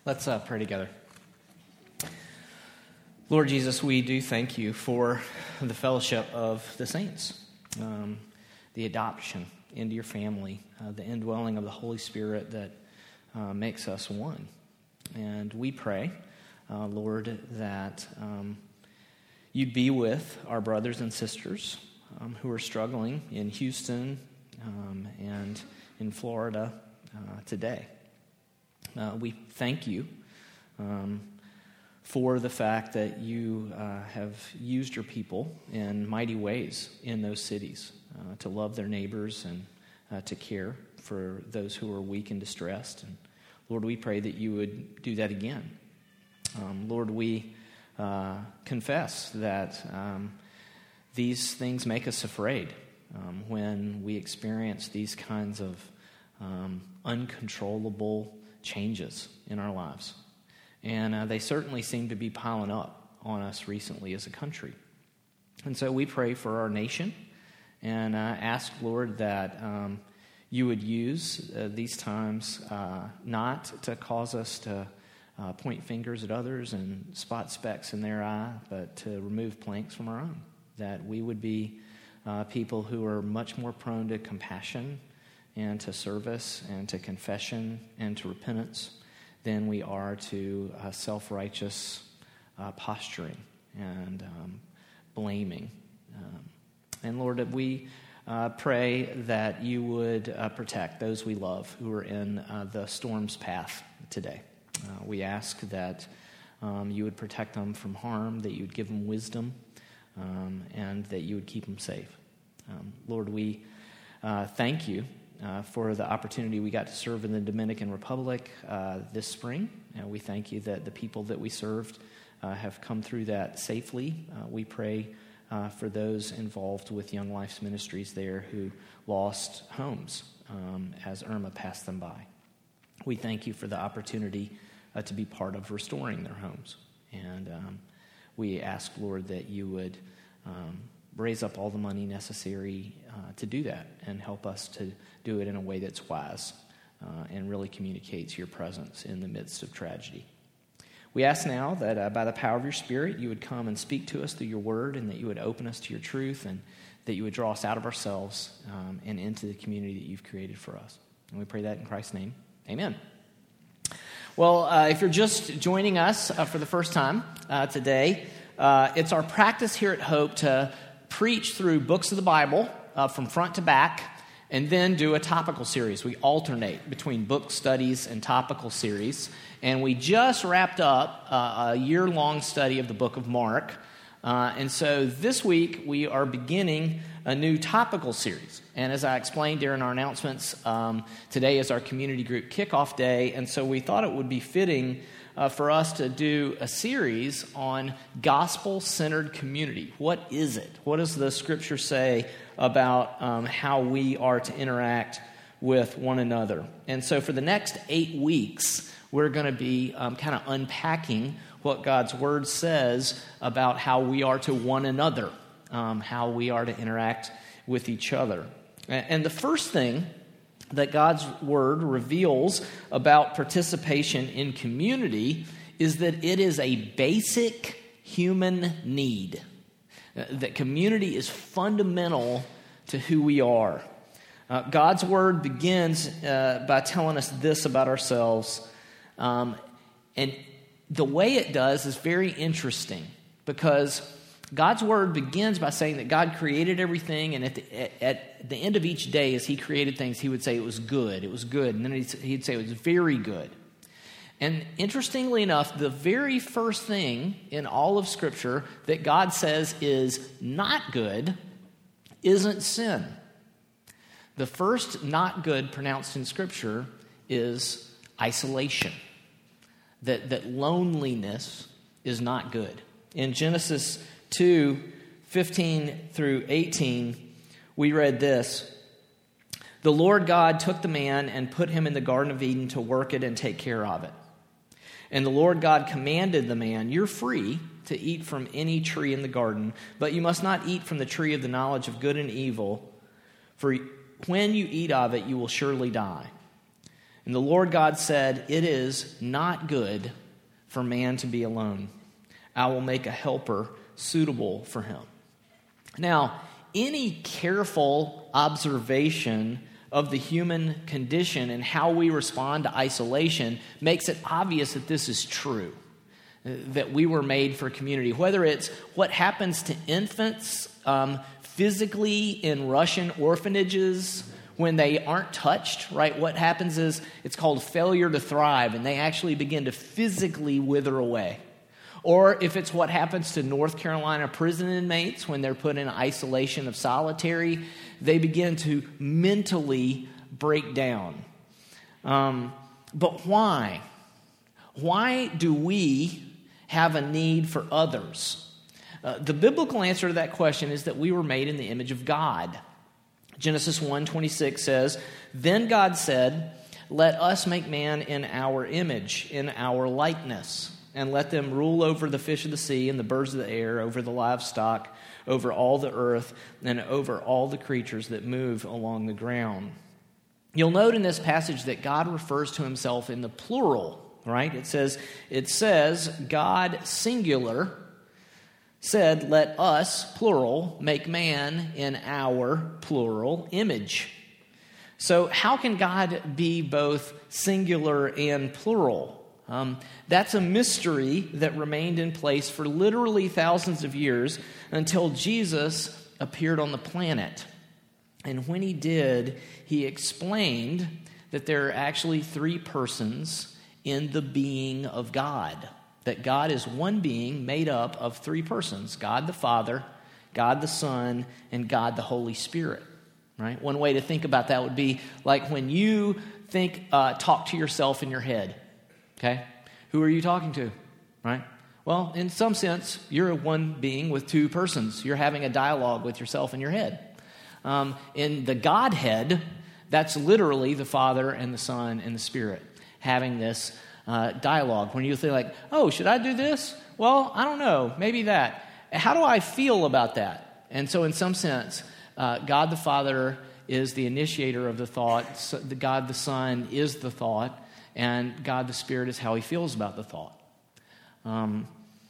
Let's pray together. Lord Jesus, we do thank you for the fellowship of the saints, the adoption into your family, the indwelling of the Holy Spirit that makes us one. And we pray, Lord, that you'd be with our brothers and sisters who are struggling in Houston and in Florida today. We thank you for the fact that you have used your people in mighty ways in those cities to love their neighbors and to care for those who are weak and distressed. And Lord, we pray that you would do that again. Lord, we confess that these things make us afraid when we experience these kinds of uncontrollable changes in our lives. And they certainly seem to be piling up on us recently as a country. And so we pray for our nation and ask, Lord, that you would use these times not to cause us to point fingers at others and spot specks in their eye, but to remove planks from our own. That we would be people who are much more prone to compassion and to service and to confession and to repentance than we are to self-righteous posturing and blaming. And Lord, we pray that you would protect those we love who are in the storm's path today. We ask that you would protect them from harm, that you would give them wisdom, and that you would keep them safe. Lord, we thank you for the opportunity we got to serve in the Dominican Republic this spring. We thank you that the people that we served have come through that safely. We pray for those involved with Young Life's ministries there who lost homes as Irma passed them by. We thank you for the opportunity to be part of restoring their homes. And we ask, Lord, that you would raise up all the money necessary to do that and help us to do it in a way that's wise and really communicates your presence in the midst of tragedy. We ask now that by the power of your Spirit, you would come and speak to us through your word, and that you would open us to your truth, and that you would draw us out of ourselves and into the community that you've created for us. And we pray that in Christ's name. Amen. Well, if you're just joining us for the first time today, it's our practice here at Hope to preach through books of the Bible from front to back, and then do a topical series. We alternate between book studies and topical series. And we just wrapped up a year-long study of the book of Mark. And so this week, we are beginning a new topical series. And as I explained during our announcements, today is our community group kickoff day. And so we thought it would be fitting for us to do a series on gospel-centered community. What is it? What does the Scripture say about how we are to interact with one another? And so for the next 8 weeks, we're going to be kind of unpacking what God's Word says about how we are to one another, how we are to interact with each other. And the first thing that God's Word reveals about participation in community is that it is a basic human need. That community is fundamental to who we are. God's Word begins by telling us this about ourselves. And the way it does is very interesting, because God's Word begins by saying that God created everything, and at the end of each day as He created things, He would say it was good, and then He'd say it was very good. And interestingly enough, the very first thing in all of Scripture that God says is not good isn't sin. The first not good pronounced in Scripture is isolation, that loneliness is not good. In Genesis 2:15 through 18, we read this: "The Lord God took the man and put him in the Garden of Eden to work it and take care of it. And the Lord God commanded the man, 'You're free to eat from any tree in the garden, but you must not eat from the tree of the knowledge of good and evil, for when you eat of it, you will surely die.' And the Lord God said, "It is not good for man to be alone. I will make a helper suitable for him." Now, any careful observation of the human condition and how we respond to isolation makes it obvious that this is true, that we were made for community. Whether it's what happens to infants physically in Russian orphanages when they aren't touched, right? What happens is it's called failure to thrive, and they actually begin to physically wither away. Or if it's what happens to North Carolina prison inmates when they're put in isolation of solitary, they begin to mentally break down. But why? Why do we have a need for others? The biblical answer to that question is that we were made in the image of God. Genesis 1:26 says, "Then God said, 'Let us make man in our image, in our likeness, and let them rule over the fish of the sea and the birds of the air, over the livestock, over all the earth, and over all the creatures that move along the ground.'" You'll note in this passage that God refers to himself in the plural, right? It says God singular said, "Let us," plural, "make man in our," plural, "image." So how can God be both singular and plural? That's a mystery that remained in place for literally thousands of years until Jesus appeared on the planet. And when he did, he explained that there are actually three persons in the being of God. That God is one being made up of three persons: God the Father, God the Son, and God the Holy Spirit. Right? One way to think about that would be like when you talk to yourself in your head. Okay? Who are you talking to? Right? Well, in some sense, you're one being with two persons. You're having a dialogue with yourself in your head. In the Godhead, that's literally the Father and the Son and the Spirit having this dialogue. When you think like, "Oh, should I do this? Well, I don't know. Maybe that. How do I feel about that?" And so in some sense, God the Father is the initiator of the thought. So God the Son is the thought. And God the Spirit is how he feels about the thought. And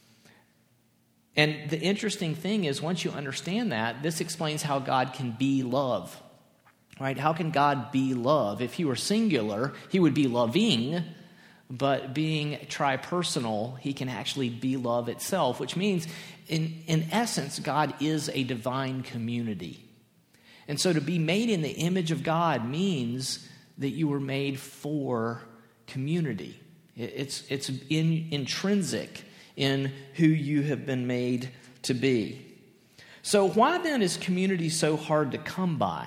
the interesting thing is, once you understand that, this explains how God can be love. Right? How can God be love? If he were singular, he would be loving. But being tripersonal, he can actually be love itself, which means, in essence, God is a divine community. And so to be made in the image of God means that you were made for community. It's intrinsic in who you have been made to be. So why then is community so hard to come by?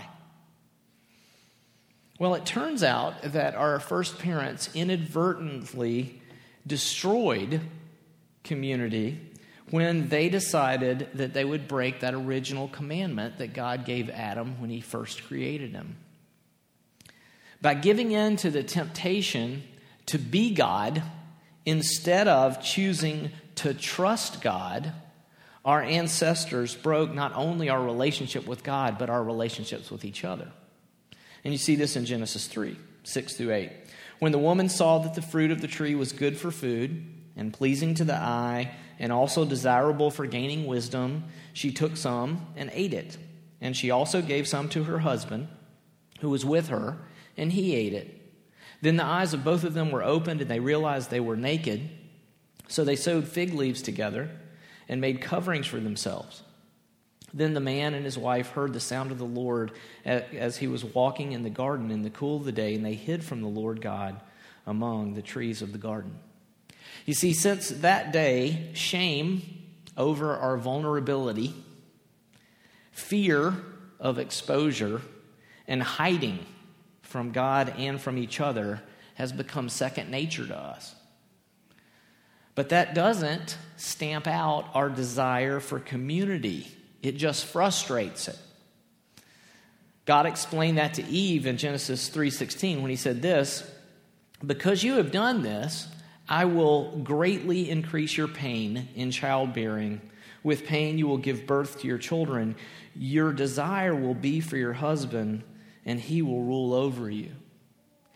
Well, it turns out that our first parents inadvertently destroyed community when they decided that they would break that original commandment that God gave Adam when he first created him. By giving in to the temptation to be God instead of choosing to trust God, our ancestors broke not only our relationship with God, but our relationships with each other. And you see this in Genesis 3, 6 through 8. "When the woman saw that the fruit of the tree was good for food and pleasing to the eye and also desirable for gaining wisdom, she took some and ate it. And she also gave some to her husband who was with her, and he ate it. Then the eyes of both of them were opened, and they realized they were naked. So they sewed fig leaves together and made coverings for themselves. Then the man and his wife heard the sound of the Lord as he was walking in the garden in the cool of the day, and they hid from the Lord God among the trees of the garden." You see, since that day, shame over our vulnerability, fear of exposure, and hiding from God and from each other has become second nature to us. But that doesn't stamp out our desire for community. It just frustrates it. God explained that to Eve in Genesis 3:16 when he said this, "Because you have done this, I will greatly increase your pain in childbearing. With pain you will give birth to your children. Your desire will be for your husband, and he will rule over you."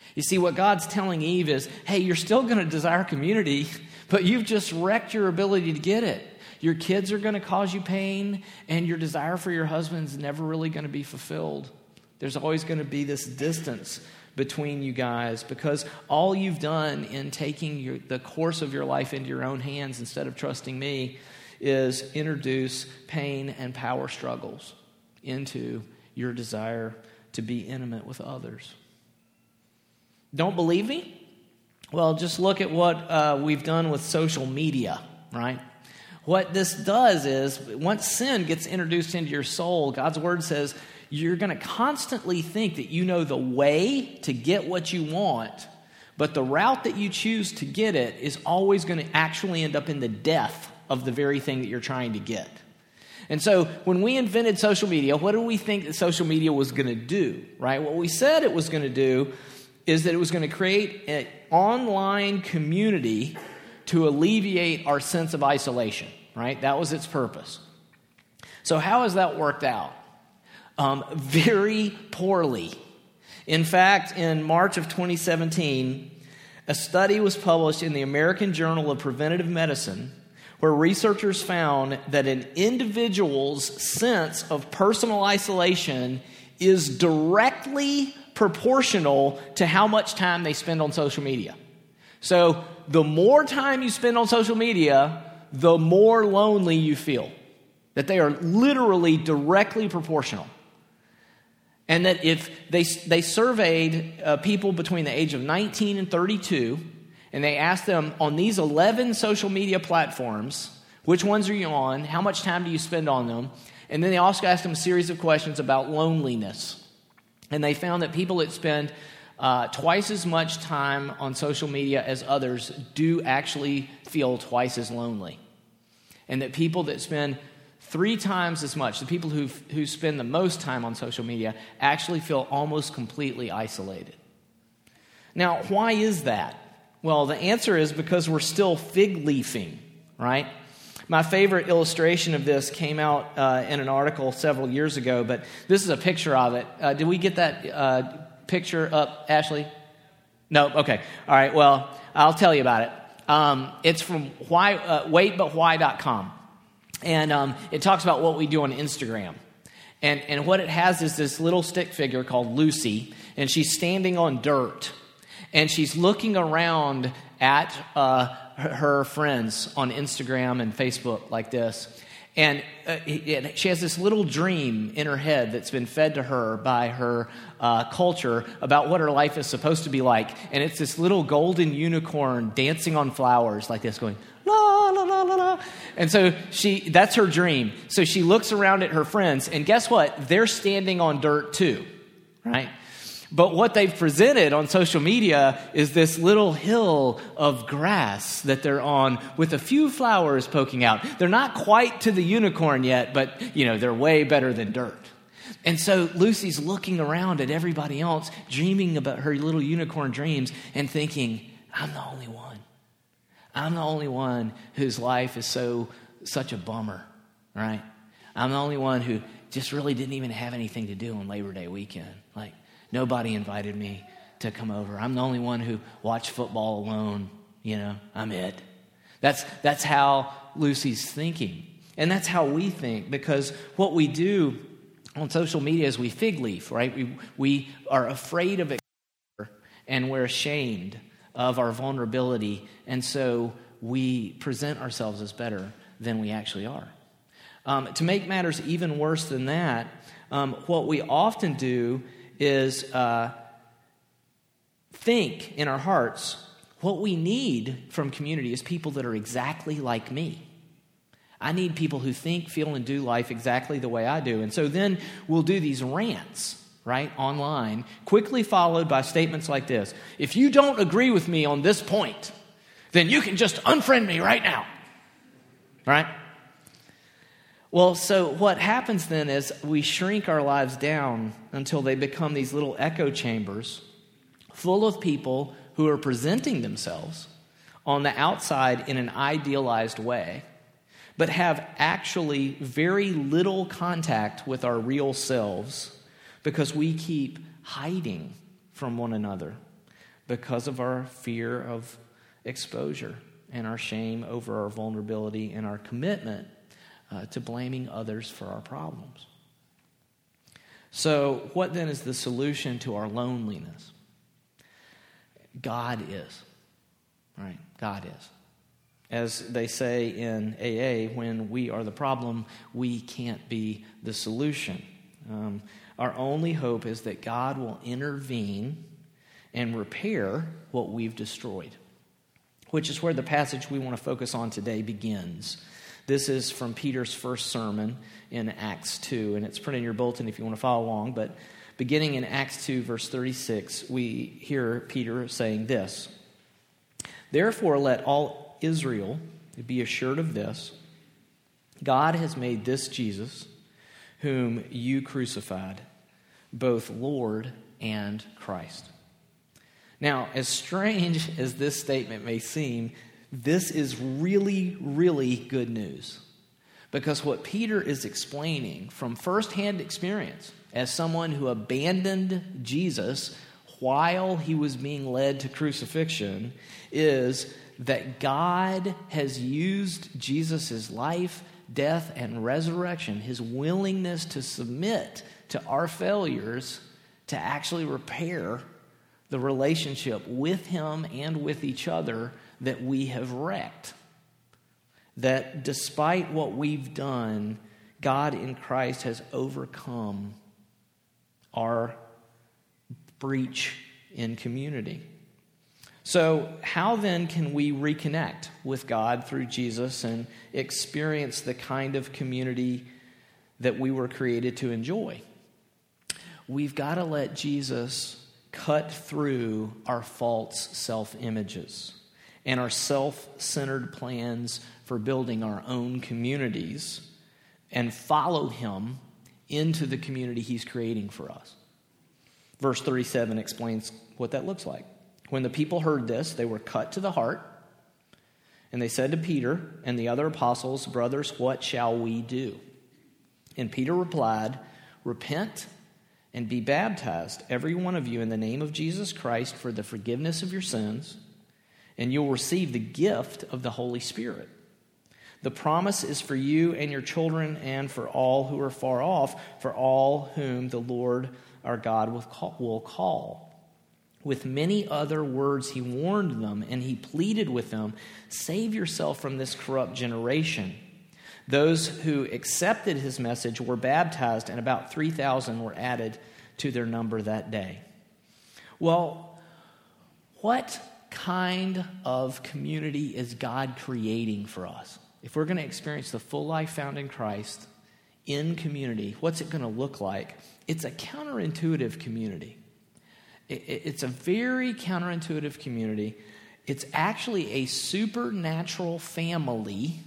You see, what God's telling Eve is, hey, you're still going to desire community, but you've just wrecked your ability to get it. Your kids are going to cause you pain, and your desire for your husband's never really going to be fulfilled. There's always going to be this distance between you guys because all you've done in taking the course of your life into your own hands instead of trusting me is introduce pain and power struggles into your desire to be intimate with others. Don't believe me? Well, just look at what we've done with social media, right? What this does is, once sin gets introduced into your soul, God's word says you're going to constantly think that you know the way to get what you want, but the route that you choose to get it is always going to actually end up in the death of the very thing that you're trying to get. And so when we invented social media, what did we think that social media was going to do, right? What we said it was going to do is that it was going to create an online community to alleviate our sense of isolation, right? That was its purpose. So how has that worked out? Very poorly. In fact, in March of 2017, a study was published in the American Journal of Preventive Medicine where researchers found that an individual's sense of personal isolation is directly proportional to how much time they spend on social media. So the more time you spend on social media, the more lonely you feel. That they are literally directly proportional. And that if they surveyed people between the age of 19 and 32, and they asked them on these 11 social media platforms, which ones are you on, how much time do you spend on them, and then they also asked them a series of questions about loneliness. And they found that people that spend twice as much time on social media as others do actually feel twice as lonely. And that people that spend 3 times as much, the people who spend the most time on social media, actually feel almost completely isolated. Now, why is that? Well, the answer is because we're still fig leafing, right? My favorite illustration of this came out in an article several years ago, but this is a picture of it. Did we get that picture up, Ashley? No? Okay. All right. Well, I'll tell you about it. It's from waitbutwhy.com. And it talks about what we do on Instagram. And what it has is this little stick figure called Lucy, and she's standing on dirt. And she's looking around at her friends on Instagram and Facebook like this. And she has this little dream in her head that's been fed to her by her culture about what her life is supposed to be like. And it's this little golden unicorn dancing on flowers like this going, la, la, la, la, la. And so that's her dream. So she looks around at her friends, and guess what? They're standing on dirt too, right? But what they've presented on social media is this little hill of grass that they're on with a few flowers poking out. They're not quite to the unicorn yet, but, they're way better than dirt. And so Lucy's looking around at everybody else, dreaming about her little unicorn dreams and thinking, I'm the only one. I'm the only one whose life is such a bummer, right? I'm the only one who just really didn't even have anything to do on Labor Day weekend. Like, nobody invited me to come over. I'm the only one who watched football alone. I'm it. That's how Lucy's thinking. And that's how we think, because what we do on social media is we fig leaf, right? We are afraid of it, and we're ashamed of our vulnerability, and so we present ourselves as better than we actually are. To make matters even worse than that, what we often do is think in our hearts, what we need from community is people that are exactly like me. I need people who think, feel, and do life exactly the way I do. And so then we'll do these rants, right, online, quickly followed by statements like this. If you don't agree with me on this point, then you can just unfriend me right now, right? Well, so what happens then is we shrink our lives down until they become these little echo chambers full of people who are presenting themselves on the outside in an idealized way, but have actually very little contact with our real selves because we keep hiding from one another. because of our fear of exposure and our shame over our vulnerability and our commitment to blaming others for our problems. So, what then is the solution to our loneliness? God is. Right? God is. As they say in AA, when we are the problem, we can't be the solution. Our only hope is that God will intervene and repair what we've destroyed, which is where the passage we want to focus on today begins. This is from Peter's first sermon in Acts 2, and it's printed in your bulletin if you want to follow along. But beginning in Acts 2, verse 36, we hear Peter saying this: "Therefore let all Israel be assured of this, God has made this Jesus, whom you crucified, both Lord and Christ." Now, as strange as this statement may seem, this is really, really good news. Because what Peter is explaining from firsthand experience as someone who abandoned Jesus while he was being led to crucifixion is that God has used Jesus' life, death, and resurrection, his willingness to submit to our failures, to actually repair the relationship with him and with each other that we have wrecked. That despite what we've done, God in Christ has overcome our breach in community. So how then can we reconnect with God through Jesus and experience the kind of community that we were created to enjoy? We've got to let Jesus cut through our false self-images and our self-centered plans for building our own communities and follow him into the community he's creating for us. Verse 37 explains what that looks like. When the people heard this, they were cut to the heart, and they said to Peter and the other apostles, "Brothers, what shall we do?" And Peter replied, "Repent and be baptized, every one of you, in the name of Jesus Christ for the forgiveness of your sins, and you'll receive the gift of the Holy Spirit. The promise is for you and your children and for all who are far off, for all whom the Lord our God will call." With many other words he warned them, and he pleaded with them, "Save yourself from this corrupt generation." Those who accepted his message were baptized, and about 3,000 were added to their number that day. Well, what kind of community is God creating for us? If we're going to experience the full life found in Christ in community, what's it going to look like? It's a counterintuitive community. It's a very counterintuitive community. It's actually a supernatural family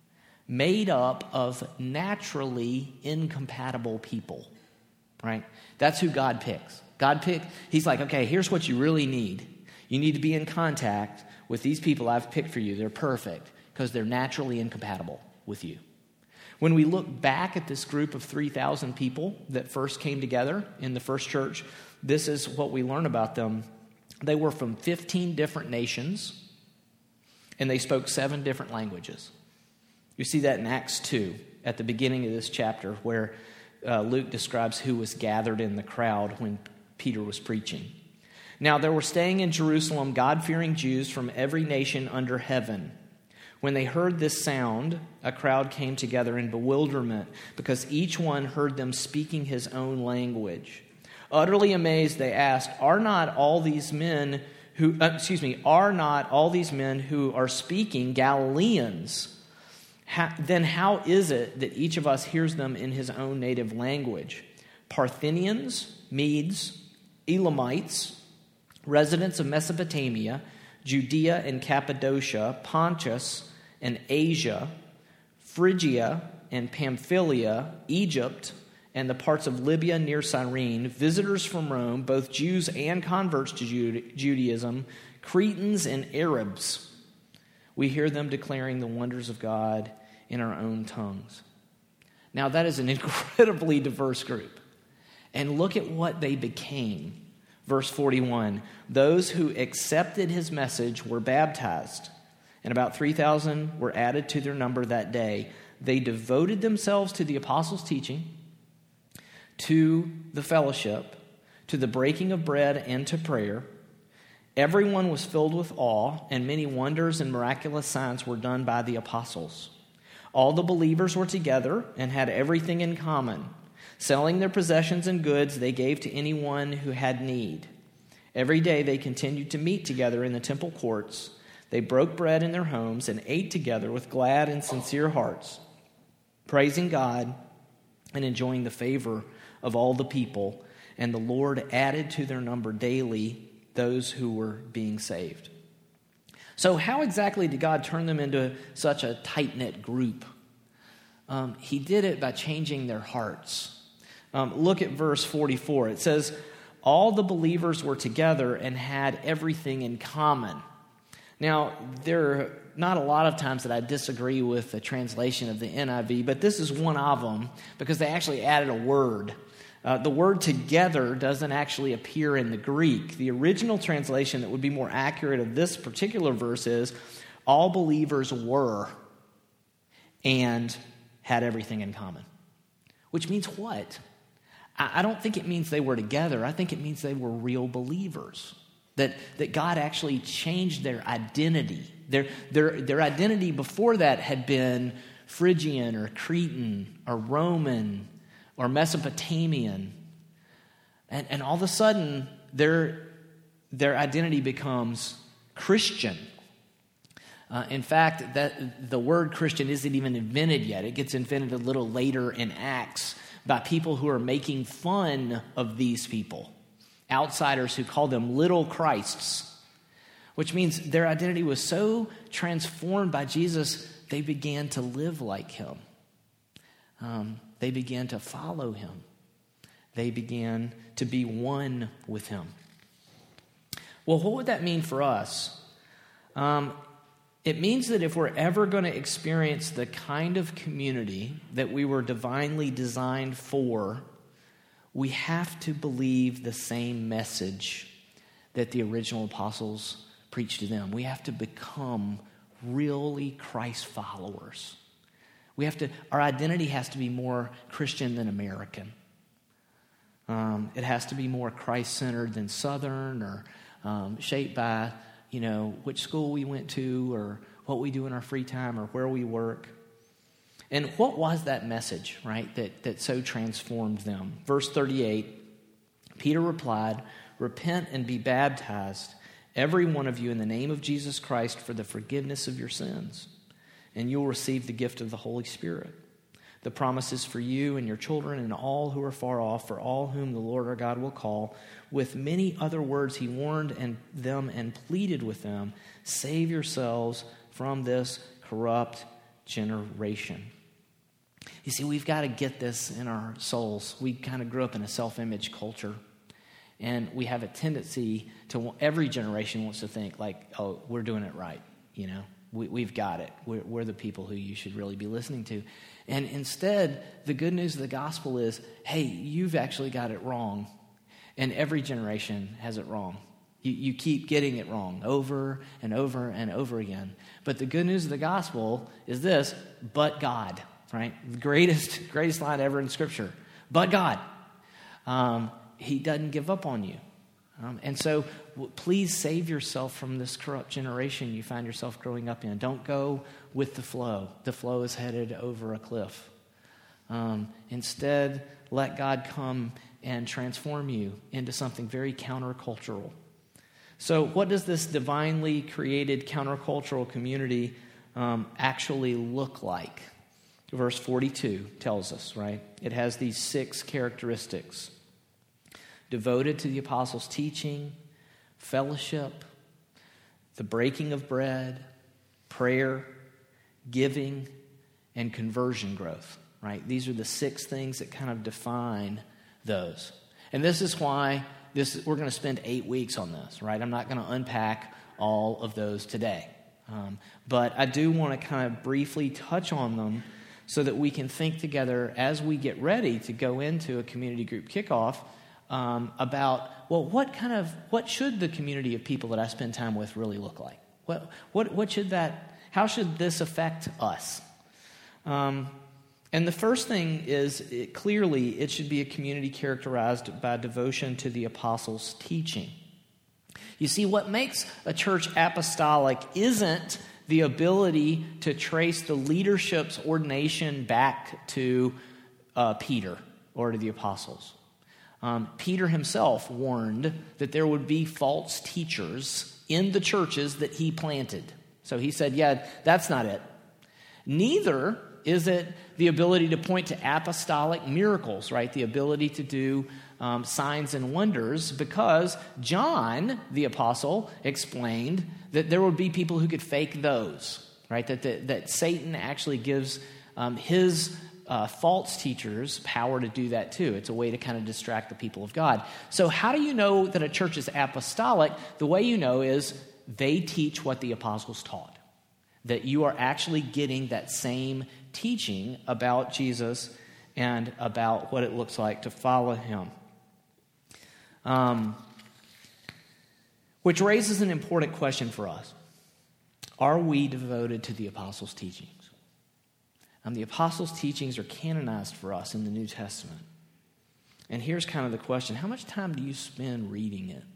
made up of naturally incompatible people, right? That's who God picks. He's like, okay, here's what you really need. You need to be in contact with these people I've picked for you. They're perfect because they're naturally incompatible with you. When we look back at this group of 3,000 people that first came together in the first church, this is what we learn about them. They were from 15 different nations, and they spoke 7 different languages. You see that in Acts 2, at the beginning of this chapter, where Luke describes who was gathered in the crowd when Peter was preaching. Now there were staying in Jerusalem God-fearing Jews from every nation under heaven. When they heard this sound, a crowd came together in bewilderment because each one heard them speaking his own language. Utterly amazed, they asked, Are not all these men who are speaking Galileans? Then how is it that each of us hears them in his own native language? Parthians, Medes, Elamites, residents of Mesopotamia, Judea and Cappadocia, Pontus and Asia, Phrygia and Pamphylia, Egypt, and the parts of Libya near Cyrene, visitors from Rome, both Jews and converts to Judaism, Cretans and Arabs. We hear them declaring the wonders of God in our own tongues. Now that is an incredibly diverse group. And look at what they became Verse 41, those who accepted his message were baptized, and about 3,000 were added to their number that day. They devoted themselves to the apostles' teaching, to the fellowship, to the breaking of bread, and to prayer. Everyone was filled with awe, and many wonders and miraculous signs were done by the apostles. All the believers were together and had everything in common. Selling their possessions and goods, they gave to anyone who had need. Every day they continued to meet together in the temple courts. They broke bread in their homes and ate together with glad and sincere hearts, praising God and enjoying the favor of all the people. And the Lord added to their number daily those who were being saved. So how exactly did God turn them into such a tight-knit group? He did it by changing their hearts. Look at verse 44. It says, all the believers were together and had everything in common. Now, there are not a lot of times that I disagree with the translation of the NIV, but this is one of them because they actually added a word. The word together doesn't actually appear in the Greek. The original translation that would be more accurate of this particular verse is, all believers were and had everything in common. Which means what? I don't think it means they were together. I think it means they were real believers. That God actually changed their identity. Their identity before that had been Phrygian or Cretan or Roman or Mesopotamian. And all of a sudden, their identity becomes Christian. In fact, that the word Christian isn't even invented yet. It gets invented a little later in Acts by people who are making fun of these people, outsiders who call them little Christs, which means their identity was so transformed by Jesus, they began to live like him. They began to follow him. They began to be one with him. Well, what would that mean for us? It means that if we're ever going to experience the kind of community that we were divinely designed for, we have to believe the same message that the original apostles preached to them. We have to become really Christ followers. Our identity has to be more Christian than American. It has to be more Christ-centered than Southern, or shaped by which school we went to or what we do in our free time or where we work. And what was that message, right, that so transformed them? Verse 38, Peter replied, repent and be baptized, every one of you, in the name of Jesus Christ for the forgiveness of your sins, and you'll receive the gift of the Holy Spirit. The promise is for you and your children and all who are far off, for all whom the Lord our God will call. With many other words he warned them and pleaded with them, save yourselves from this corrupt generation. You see, we've got to get this in our souls. We kind of grew up in a self-image culture, and we have a tendency to, every generation wants to think like, oh, we're doing it right, We've got it. We're the people who you should really be listening to. And instead, the good news of the gospel is, hey, you've actually got it wrong. And every generation has it wrong. You keep getting it wrong over and over and over again. But the good news of the gospel is this, but God, right? The greatest line ever in Scripture. But God. He doesn't give up on you. And so please save yourself from this corrupt generation you find yourself growing up in. Don't go with the flow. The flow is headed over a cliff. Instead, let God come and transform you into something very countercultural. So what does this divinely created countercultural community actually look like? Verse 42 tells us, right? It has these 6 characteristics. Devoted to the apostles' teaching, fellowship, the breaking of bread, prayer, giving, and conversion growth, right? These are the 6 things that kind of define those. And this is why we're going to spend 8 weeks on this, right? I'm not going to unpack all of those today. But I do want to kind of briefly touch on them so that we can think together as we get ready to go into a community group kickoff. about, well, what should the community of people that I spend time with really look like? How should this affect us? And the first thing is, clearly, it should be a community characterized by devotion to the apostles' teaching. You see, what makes a church apostolic isn't the ability to trace the leadership's ordination back to Peter or to the apostles. Peter himself warned that there would be false teachers in the churches that he planted. So he said, yeah, that's not it. Neither is it the ability to point to apostolic miracles, right? The ability to do signs and wonders, because John, the apostle, explained that there would be people who could fake those, right? That Satan actually gives his false teachers power to do that too. It's a way to kind of distract the people of God. So how do you know that a church is apostolic? The way you know is they teach what the apostles taught. That you are actually getting that same teaching about Jesus and about what it looks like to follow him. Which raises an important question for us. Are we devoted to the apostles' teachings? The apostles' teachings are canonized for us in the New Testament. And here's kind of the question. How much time do you spend reading it?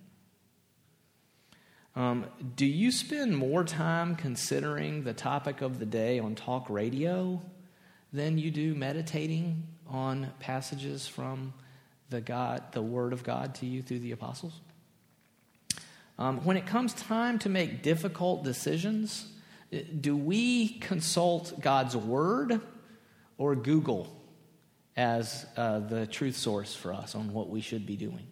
Do you spend more time considering the topic of the day on talk radio than you do meditating on passages from the Word of God to you through the apostles? When it comes time to make difficult decisions, do we consult God's Word or Google as the truth source for us on what we should be doing?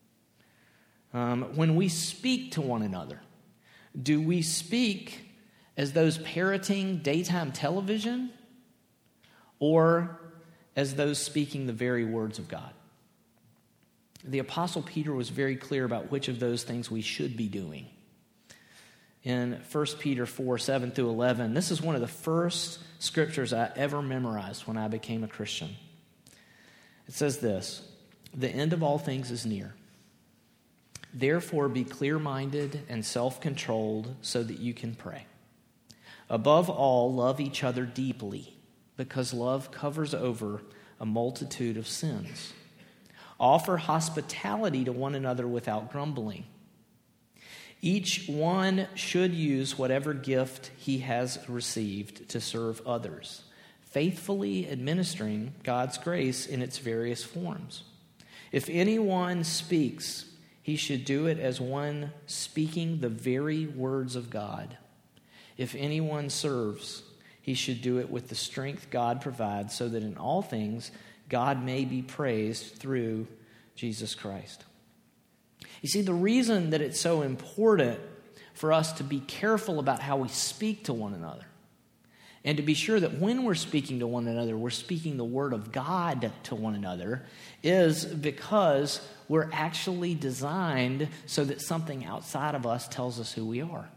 When we speak to one another, do we speak as those parroting daytime television or as those speaking the very words of God? The Apostle Peter was very clear about which of those things we should be doing. In 1 Peter 4, 7 through 11, this is one of the first scriptures I ever memorized when I became a Christian. It says this: "The end of all things is near. Therefore be clear-minded and self-controlled so that you can pray. Above all, love each other deeply, because love covers over a multitude of sins. Offer hospitality to one another without grumbling. Each one should use whatever gift he has received to serve others, faithfully administering God's grace in its various forms. If anyone speaks, he should do it as one speaking the very words of God. If anyone serves, he should do it with the strength God provides, so that in all things God may be praised through Jesus Christ." You see, the reason that it's so important for us to be careful about how we speak to one another, and to be sure that when we're speaking to one another, we're speaking the word of God to one another, is because we're actually designed so that something outside of us tells us who we are.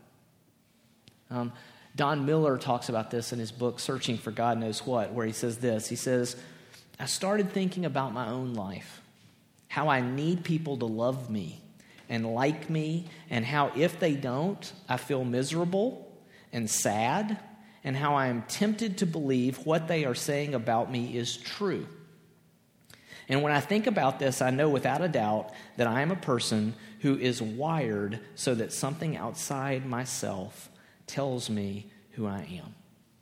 Don Miller talks about this in his book, Searching for God Knows What, where he says this. He says, "I started thinking about my own life, how I need people to love me and like me, and how if they don't, I feel miserable and sad, and how I am tempted to believe what they are saying about me is true. And when I think about this, I know without a doubt that I am a person who is wired so that something outside myself tells me who I am."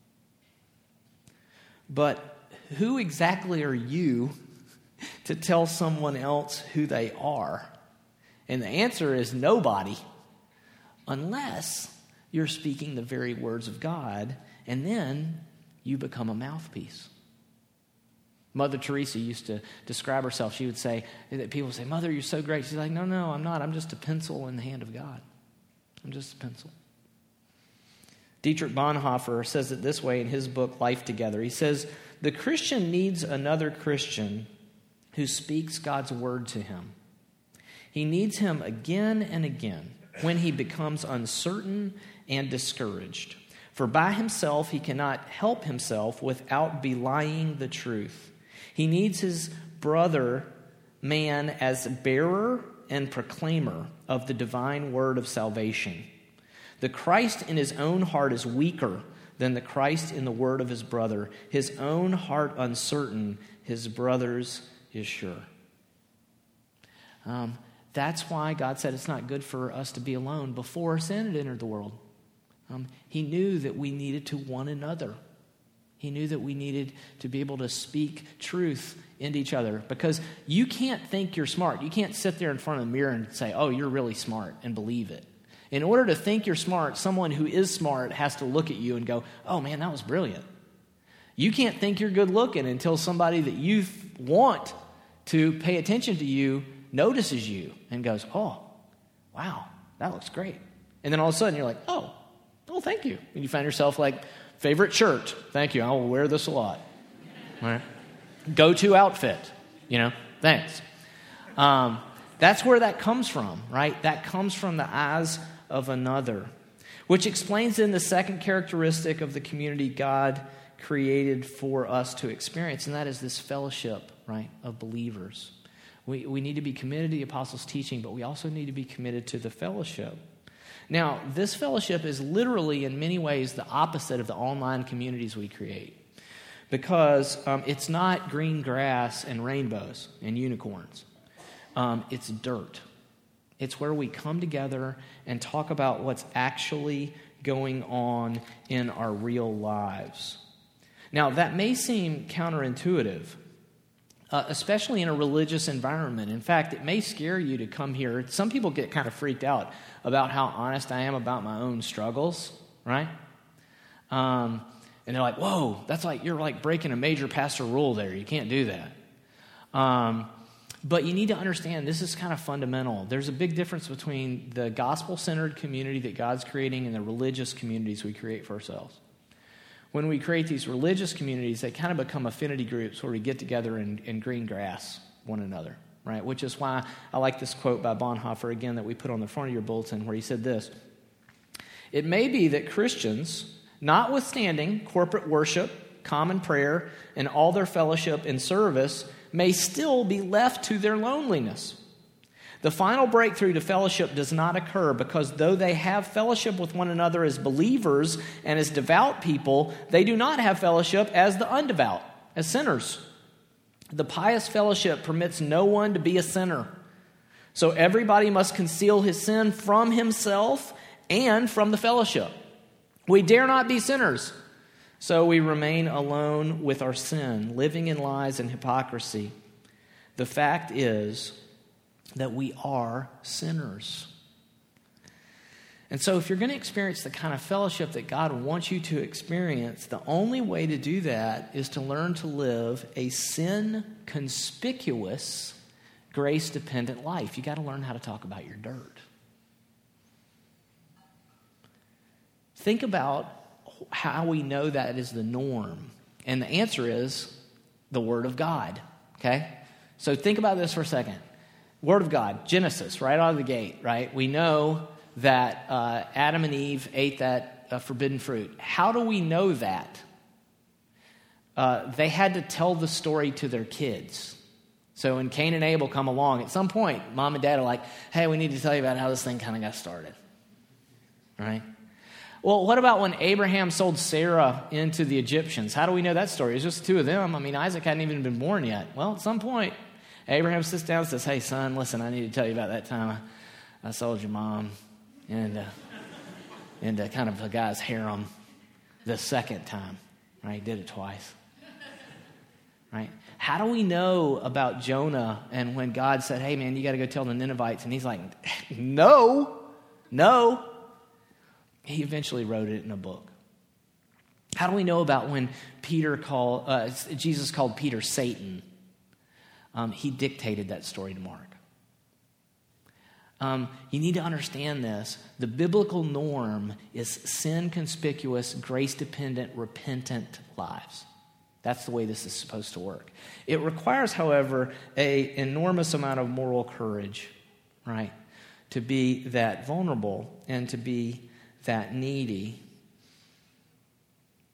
But who exactly are you to tell someone else who they are? And the answer is nobody, unless you're speaking the very words of God, and then you become a mouthpiece. Mother Teresa used to describe herself. She would say, that people would say, "Mother, you're so great." She's like, no, I'm not. I'm just a pencil in the hand of God. I'm just a pencil. Dietrich Bonhoeffer says it this way in his book, Life Together. He says, "The Christian needs another Christian who speaks God's word to him. He needs him again and again when he becomes uncertain and discouraged. For by himself he cannot help himself without belying the truth. He needs his brother man as bearer and proclaimer of the divine word of salvation. The Christ in his own heart is weaker than the Christ in the word of his brother. His own heart uncertain, his brother's is sure. That's why God said it's not good for us to be alone before sin had entered the world. He knew that we needed to one another. He knew that we needed to be able to speak truth into each other, because you can't think you're smart. You can't sit there in front of the mirror and say, oh, you're really smart, and believe it. In order to think you're smart, someone who is smart has to look at you and go, oh man, that was brilliant. You can't think you're good looking until somebody that you want to pay attention to you notices you and goes, oh, wow, that looks great. And then all of a sudden you're like, oh, thank you. And you find yourself like, favorite shirt, thank you, I will wear this a lot. All right. Go-to outfit, thanks. That's where that comes from, right? That comes from the eyes of another, which explains then the second characteristic of the community God created for us to experience, and that is this fellowship, right, of believers. We need to be committed to the apostles' teaching, but we also need to be committed to the fellowship. Now, this fellowship is literally, in many ways, the opposite of the online communities we create, because it's not green grass and rainbows and unicorns. It's dirt. It's where we come together and talk about what's actually going on in our real lives. Now, that may seem counterintuitive, especially in a religious environment. In fact, it may scare you to come here. Some people get kind of freaked out about how honest I am about my own struggles, right? And they're like, whoa, you're like breaking a major pastor rule there. You can't do that. But you need to understand this is kind of fundamental. There's a big difference between the gospel-centered community that God's creating and the religious communities we create for ourselves. When we create these religious communities, they kind of become affinity groups where we get together and green grass one another, right? Which is why I like this quote by Bonhoeffer, again, that we put on the front of your bulletin, where he said this: "It may be that Christians, notwithstanding corporate worship, common prayer, and all their fellowship and service, may still be left to their loneliness. The final breakthrough to fellowship does not occur because though they have fellowship with one another as believers and as devout people, they do not have fellowship as the undevout, as sinners. The pious fellowship permits no one to be a sinner. So everybody must conceal his sin from himself and from the fellowship. We dare not be sinners. So we remain alone with our sin, living in lies and hypocrisy. The fact is that we are sinners." And so if you're going to experience the kind of fellowship that God wants you to experience, the only way to do that is to learn to live a sin-conspicuous, grace-dependent life. You got to learn how to talk about your dirt. Think about how we know that is the norm. And the answer is the Word of God, okay? So think about this for a second. Word of God, Genesis, right out of the gate, right? We know that Adam and Eve ate that forbidden fruit. How do we know that? They had to tell the story to their kids. So when Cain and Abel come along, at some point, mom and dad are like, hey, we need to tell you about how this thing kind of got started, right? Well, what about when Abraham sold Sarah into the Egyptians? How do we know that story? It's just the two of them. I mean, Isaac hadn't even been born yet. Well, at some point, Abraham sits down and says, hey, son, listen, I need to tell you about that time I sold your mom into kind of a guy's harem the second time. Right? He did it twice. Right? How do we know about Jonah and when God said, hey, man, you got to go tell the Ninevites? And he's like, no. He eventually wrote it in a book. How do we know about when Jesus called Peter Satan? He dictated that story to Mark. You need to understand this. The biblical norm is sin-conspicuous, grace-dependent, repentant lives. That's the way this is supposed to work. It requires, however, an enormous amount of moral courage, right? To be that vulnerable and to be that needy.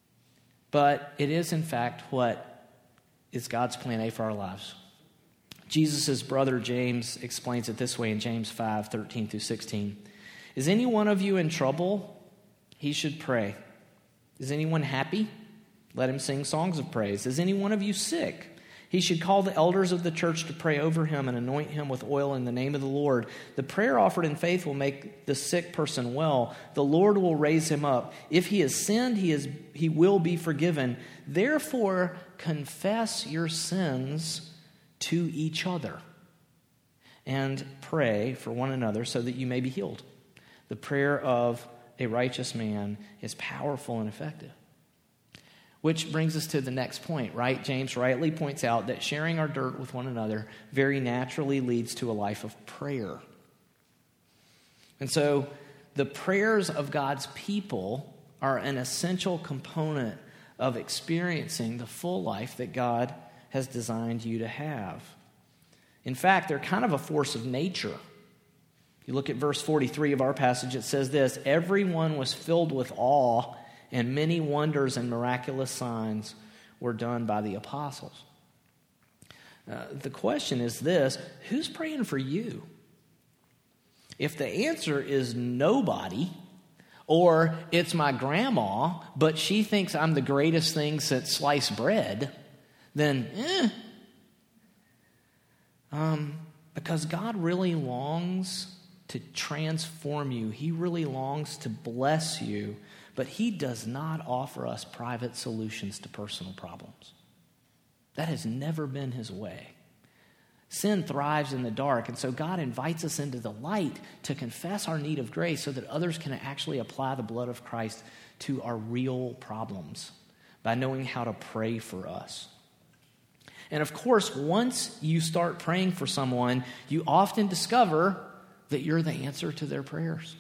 But it is, in fact, what is God's plan A for our lives. Jesus' brother James explains it this way in James 5:13 through 16. Is any one of you in trouble? He should pray. Is anyone happy? Let him sing songs of praise. Is any one of you sick? He should call the elders of the church to pray over him and anoint him with oil in the name of the Lord. The prayer offered in faith will make the sick person well. The Lord will raise him up. If he has sinned, he will be forgiven. Therefore, confess your sins to each other and pray for one another so that you may be healed. The prayer of a righteous man is powerful and effective. Which brings us to the next point, right? James rightly points out that sharing our dirt with one another very naturally leads to a life of prayer. And so the prayers of God's people are an essential component of experiencing the full life that God has designed you to have. In fact, they're kind of a force of nature. You look at verse 43 of our passage, it says this: everyone was filled with awe, and many wonders and miraculous signs were done by the apostles. The question is this: who's praying for you? If the answer is nobody, or it's my grandma, but she thinks I'm the greatest thing since sliced bread, then because God really longs to transform you. He really longs to bless you, but he does not offer us private solutions to personal problems. That has never been his way. Sin thrives in the dark, and so God invites us into the light to confess our need of grace so that others can actually apply the blood of Christ to our real problems by knowing how to pray for us. And of course, once you start praying for someone, you often discover that you're the answer to their prayers.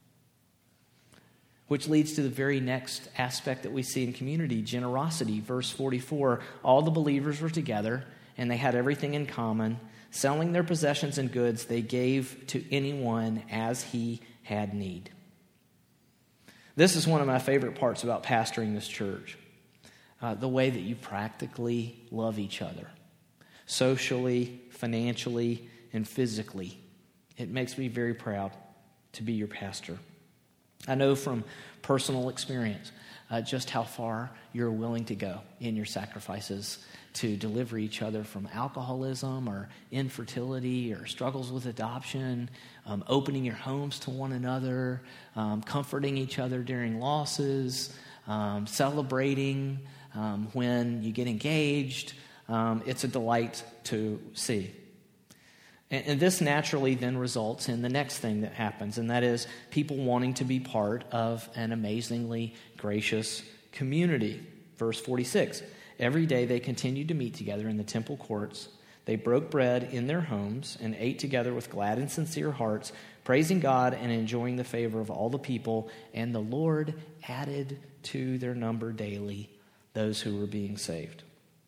Which leads to the very next aspect that we see in community, generosity. Verse 44, all the believers were together, and they had everything in common. Selling their possessions and goods, they gave to anyone as he had need. This is one of my favorite parts about pastoring this church. The way that you practically love each other. Socially, financially, and physically. It makes me very proud to be your pastor. I know from personal experience just how far you're willing to go in your sacrifices to deliver each other from alcoholism or infertility or struggles with adoption, opening your homes to one another, comforting each other during losses, celebrating when you get engaged. It's a delight to see. And this naturally then results in the next thing that happens, and that is people wanting to be part of an amazingly gracious community. Verse 46, every day they continued to meet together in the temple courts. They broke bread in their homes and ate together with glad and sincere hearts, praising God and enjoying the favor of all the people. And the Lord added to their number daily those who were being saved.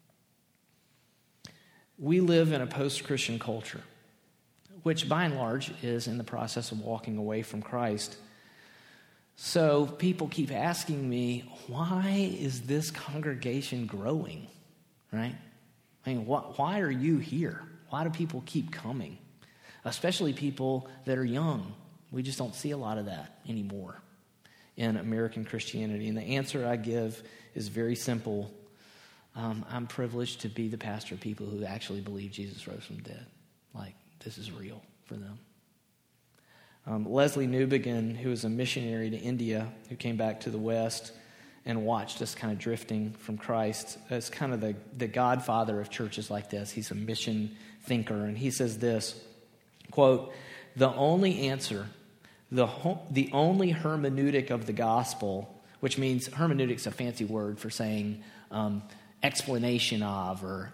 We live in a post-Christian culture, which by and large is in the process of walking away from Christ. So people keep asking me, why is this congregation growing, right? I mean, why are you here? Why do people keep coming? Especially people that are young. We just don't see a lot of that anymore in American Christianity. And the answer I give is very simple. I'm privileged to be the pastor of people who actually believe Jesus rose from the dead. Like, this is real for them. Leslie Newbegin, who was a missionary to India, who came back to the West and watched us kind of drifting from Christ, is kind of the godfather of churches like this. He's a mission thinker, and he says this, quote, the only answer, the only hermeneutic of the gospel, which means hermeneutic's a fancy word for saying explanation of or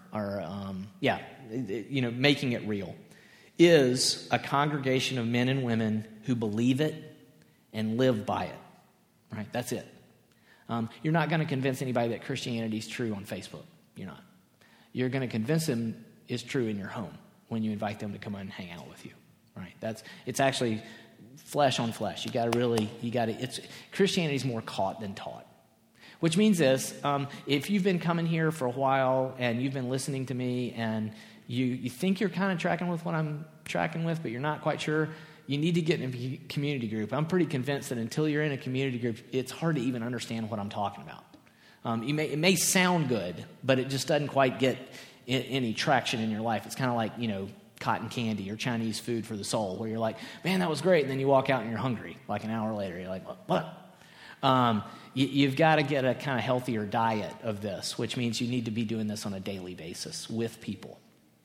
making it real, is a congregation of men and women who believe it and live by it. Right? That's it. You're not going to convince anybody that Christianity is true on Facebook. You're not. You're going to convince them it's true in your home when you invite them to come and hang out with you. Right? It's actually flesh on flesh. Christianity is more caught than taught. Which means this, if you've been coming here for a while and you've been listening to me and you think you're kind of tracking with what I'm tracking with, but you're not quite sure, you need to get in a community group. I'm pretty convinced that until you're in a community group, it's hard to even understand what I'm talking about. It may sound good, but it just doesn't quite get any traction in your life. It's kind of like, cotton candy or Chinese food for the soul, where you're like, man, that was great, and then you walk out and you're hungry. Like an hour later, you're like, what? You've got to get a kind of healthier diet of this, which means you need to be doing this on a daily basis with people.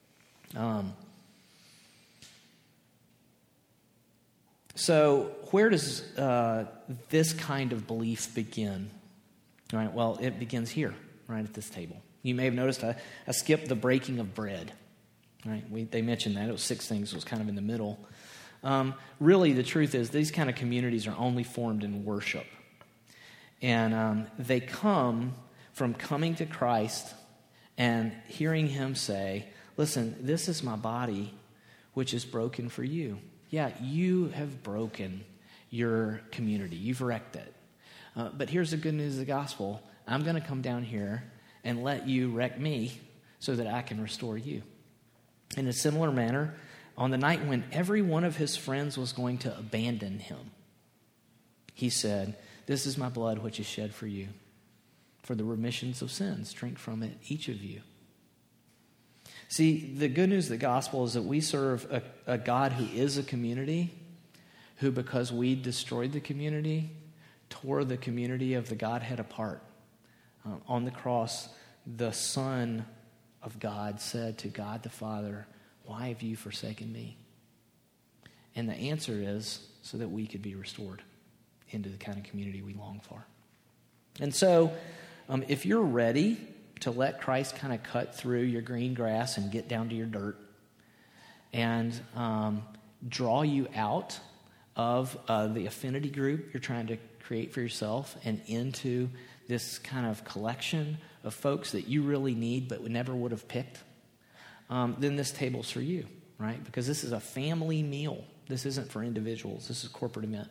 So where does this kind of belief begin? All right, well, it begins here, right at this table. You may have noticed I skipped the breaking of bread. Right? They mentioned that. It was 6 things. It was kind of in the middle. Really, the truth is these kind of communities are only formed in worship. And they come from coming to Christ and hearing him say, listen, this is my body, which is broken for you. Yeah, you have broken your community. You've wrecked it. But here's the good news of the gospel. I'm going to come down here and let you wreck me so that I can restore you. In a similar manner, on the night when every one of his friends was going to abandon him, he said, this is my blood which is shed for you. For the remissions of sins, drink from it, each of you. See, the good news of the gospel is that we serve a God who is a community, who, because we destroyed the community, tore the community of the Godhead apart. On the cross, the Son of God said to God the Father, why have you forsaken me? And the answer is so that we could be restored into the kind of community we long for. And so, if you're ready to let Christ kind of cut through your green grass and get down to your dirt and draw you out of the affinity group you're trying to create for yourself and into this kind of collection of folks that you really need but never would have picked, then this table's for you, right? Because this is a family meal. This isn't for individuals. This is a corporate event.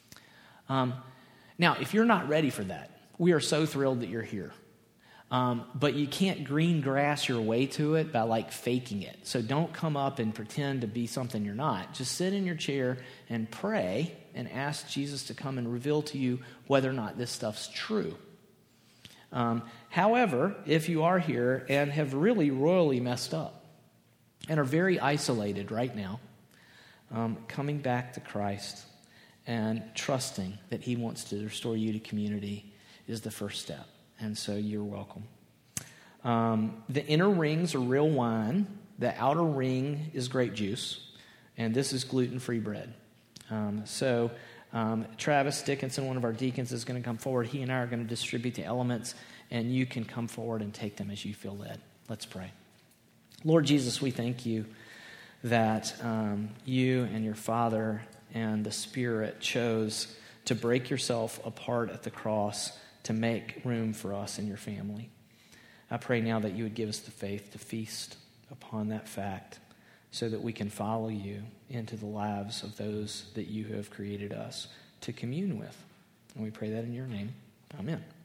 Now, if you're not ready for that, we are so thrilled that you're here. But you can't green grass your way to it by faking it. So don't come up and pretend to be something you're not. Just sit in your chair and pray and ask Jesus to come and reveal to you whether or not this stuff's true. However, if you are here and have really royally messed up and are very isolated right now, coming back to Christ and trusting that he wants to restore you to community is the first step. And so you're welcome. The inner rings are real wine. The outer ring is grape juice. And this is gluten-free bread. Travis Dickinson, one of our deacons, is going to come forward. He and I are going to distribute the elements, and you can come forward and take them as you feel led. Let's pray. Lord Jesus, we thank you that you and your Father and the Spirit chose to break yourself apart at the cross to make room for us and your family. I pray now that you would give us the faith to feast upon that fact so that we can follow you into the lives of those that you have created us to commune with. And we pray that in your name. Amen.